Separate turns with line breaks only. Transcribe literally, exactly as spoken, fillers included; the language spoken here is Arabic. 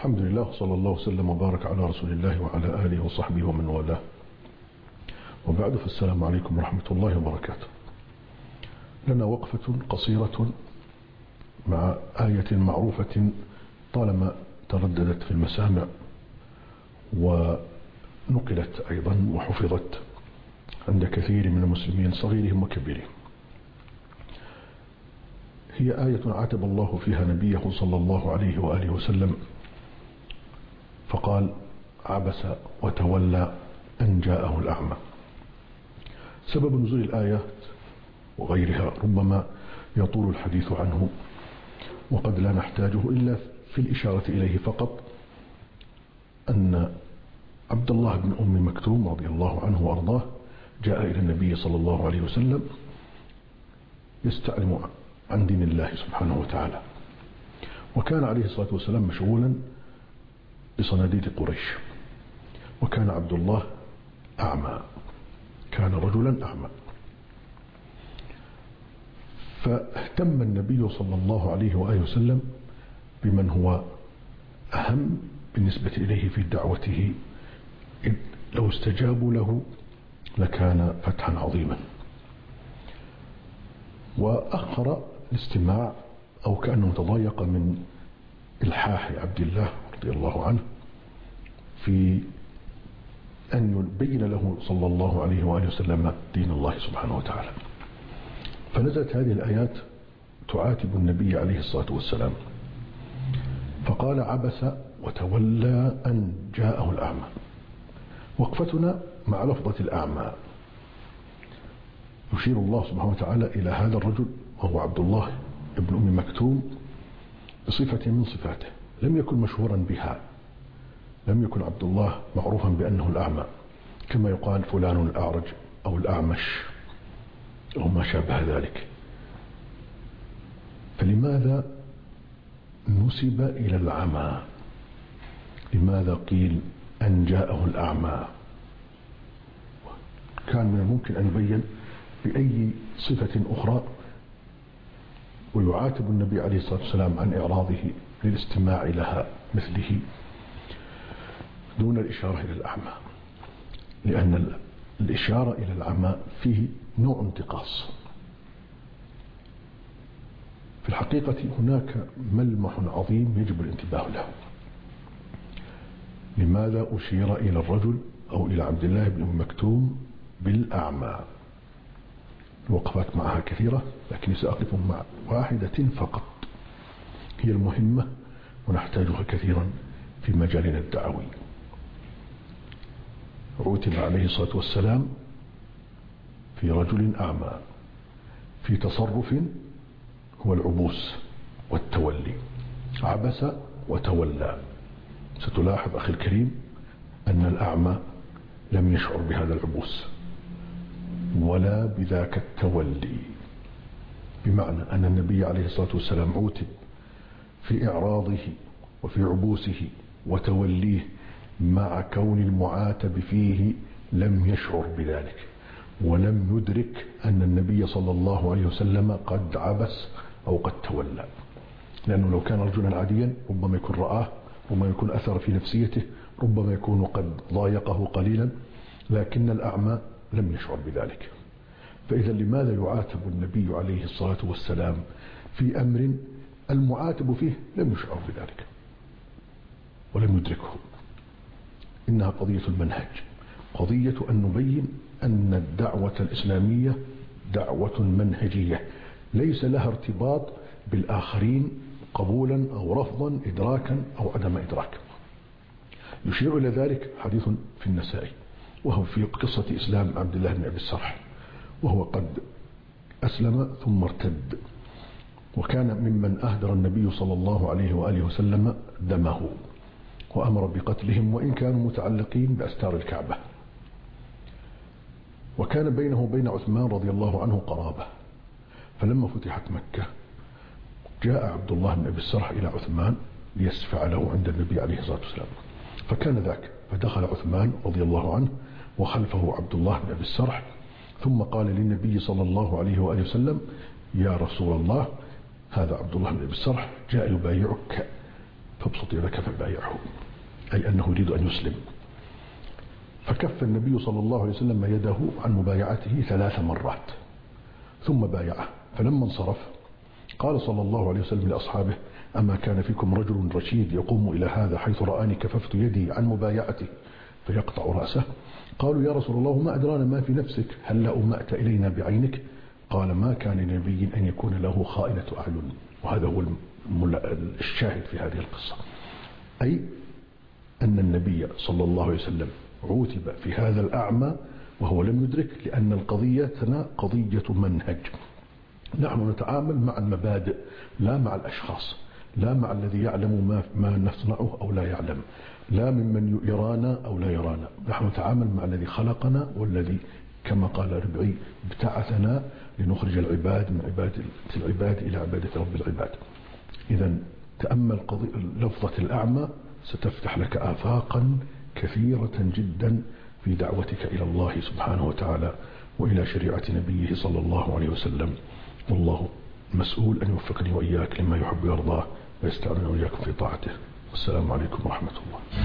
الحمد لله، صلى الله وسلم وبارك على رسول الله وعلى آله وصحبه ومن والاه، وبعد، فالسلام عليكم ورحمة الله وبركاته. لنا وقفة قصيرة مع آية معروفة طالما ترددت في المسامع ونقلت أيضا وحفظت عند كثير من المسلمين صغيرهم وكبيرهم. هي آية عاتب الله فيها نبيه صلى الله عليه وآله وسلم فقال: عبس وتولى أن جاءه الأعمى. سبب نزول الآيات وغيرها ربما يطول الحديث عنه، وقد لا نحتاجه إلا في الإشارة إليه فقط، أن عبد الله بن أم مكتوم رضي الله عنه وأرضاه جاء إلى النبي صلى الله عليه وسلم يستعلم عن دين الله سبحانه وتعالى، وكان عليه الصلاة والسلام مشغولا بصناديد قريش، وكان عبد الله أعمى، كان رجلا أعمى. فاهتم النبي صلى الله عليه وآله وسلم بمن هو أهم بالنسبة إليه في دعوته، إذ لو استجابوا له لكان فتحا عظيما. وأخر الاستماع، أو كأنه تضايق من إلحاح عبد الله رضي الله عنه في أن يبين له صلى الله عليه وآله وسلم دين الله سبحانه وتعالى. فنزلت هذه الآيات تعاتب النبي عليه الصلاة والسلام، فقال: عبس وتولى أن جاءه الأعمى. وقفتنا مع لفظة الأعمى. يشير الله سبحانه وتعالى إلى هذا الرجل وهو عبد الله ابن أم مكتوم بصفة من صفاته لم يكن مشهورا بها، لم يكن عبد الله معروفا بأنه الأعمى، كما يقال فلان الأعرج أو الأعمش أو ما شابه ذلك. فلماذا نسب إلى العمى؟ لماذا قيل أن جاءه الأعمى؟ كان من الممكن أن يبين بأي صفة أخرى، ويعاتب النبي عليه الصلاة والسلام عن إعراضه للاستماع لها مثله دون الإشارة إلى الأعمى، لأن الإشارة إلى الأعمى فيه نوع انتقاص. في الحقيقة هناك ملمح عظيم يجب الانتباه له. لماذا أشير إلى الرجل أو إلى عبد الله بن أم مكتوم بالأعمى؟ الوقفات معها كثيرة، لكن سأقف مع واحدة فقط هي المهمة ونحتاجها كثيرا في مجالنا الدعوي. عوتب عليه الصلاة والسلام في رجل أعمى في تصرف هو العبوس والتولي. عبس وتولى. ستلاحظ أخي الكريم أن الأعمى لم يشعر بهذا العبوس ولا بذاك التولي، بمعنى أن النبي عليه الصلاة والسلام عوتب في إعراضه وفي عبوسه وتوليه، مع كون المعاتب فيه لم يشعر بذلك ولم يدرك أن النبي صلى الله عليه وسلم قد عبس أو قد تولى. لأنه لو كان رجلا عاديا ربما يكون رآه، ربما يكون أثر في نفسيته، ربما يكون قد ضايقه قليلا، لكن الأعمى لم يشعر بذلك. فإذا لماذا يعاتب النبي عليه الصلاة والسلام في أمر المعاتب فيه لم يشعر بذلك ولم يدركه؟ إنها قضية المنهج، قضية أن نبين أن الدعوة الإسلامية دعوة منهجية ليس لها ارتباط بالآخرين قبولا أو رفضا، إدراكا أو عدم إدراك. يشير إلى ذلك حديث في النسائي، وهو في قصة إسلام عبد الله بن أبي السرح، وهو قد أسلم ثم ارتد، وكان ممن أهدر النبي صلى الله عليه وآله وسلم دمه وأمر بقتلهم وإن كانوا متعلقين بأستار الكعبة. وكان بينه وبين عثمان رضي الله عنه قرابة، فلما فتحت مكة جاء عبد الله بن أبي السرح إلى عثمان ليشفع له عند النبي عليه الصلاة والسلام، فكان ذاك، فدخل عثمان رضي الله عنه وخلفه عبد الله بن أبي السرح، ثم قال للنبي صلى الله عليه وآله وسلم: يا رسول الله، هذا عبد الله بن أبي السرح جاء يبايعك فابسط يدك فبايعه، أي أنه يريد أن يسلم. فكف النبي صلى الله عليه وسلم يده عن مبايعته ثلاث مرات ثم بايعه. فلما انصرف قال صلى الله عليه وسلم لأصحابه: أما كان فيكم رجل رشيد يقوم إلى هذا حيث رآني كففت يدي عن مبايعته فيقطع رأسه؟ قالوا: يا رسول الله ما أدرانا ما في نفسك، هل لا أمأت إلينا بعينك؟ قال: ما كان لنبي أن يكون له خائنة أعين. وهذا هو الشاهد في هذه القصة، أي أن النبي صلى الله عليه وسلم عوتب في هذا الأعمى وهو لم يدرك، لأن القضية قضية منهج. نحن نتعامل مع المبادئ لا مع الأشخاص، لا مع الذي يعلم ما, ما نصنعه أو لا يعلم، لا ممن يرانا أو لا يرانا. نحن نتعامل مع الذي خلقنا والذي كما قال ربعي ابتعثنا لنخرج العباد من عبادة العباد إلى عبادة رب العباد. إذا تأمل لفظة الأعمى ستفتح لك آفاقا كثيرة جدا في دعوتك إلى الله سبحانه وتعالى وإلى شريعة نبيه صلى الله عليه وسلم. والله مسؤول أن يوفقني وإياك لما يحب ويرضاه ويستعمل وإياكم في طاعته. والسلام عليكم ورحمة الله.